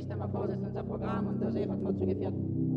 nächste Mal vorsetzt unser Programm und der Chef hat mal zugeführt.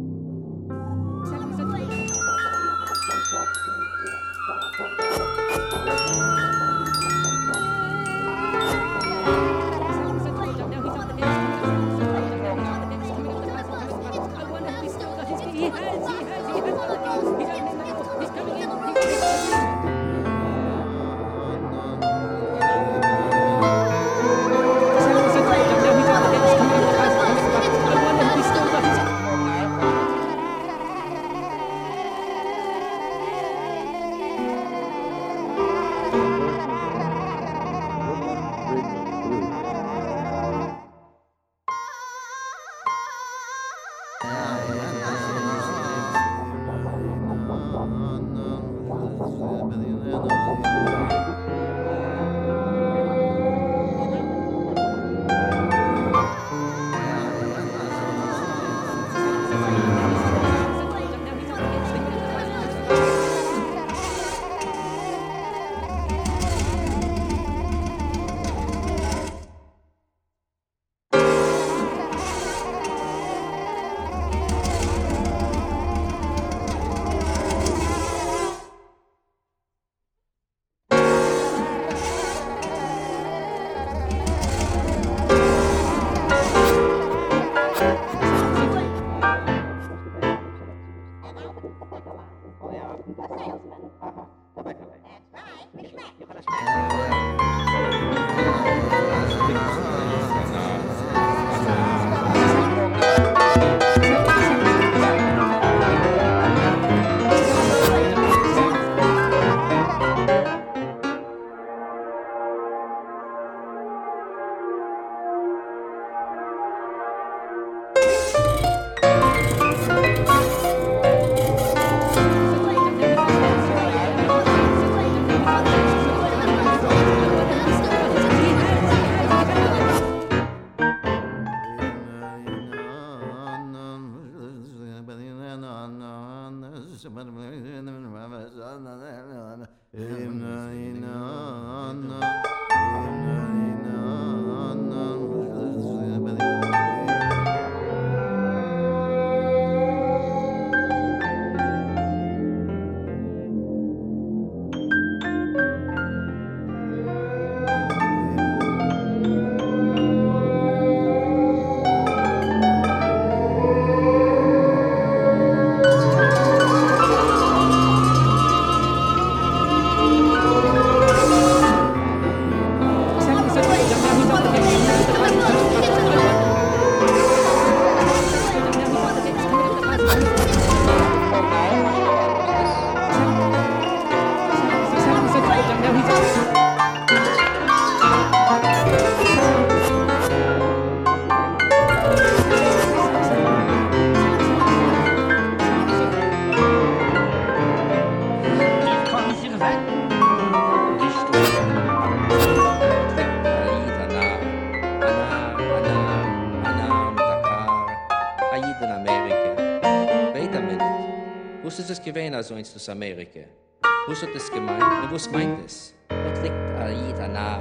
Was ist es gewesen, also ins das Amerika? Was hat es gemeint und was meint es? Dort liegt Aid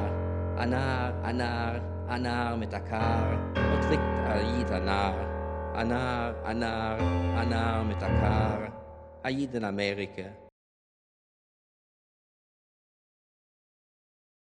Anar mit Akar. Dort liegt Aid Anar mit Akar. Aid in Amerika.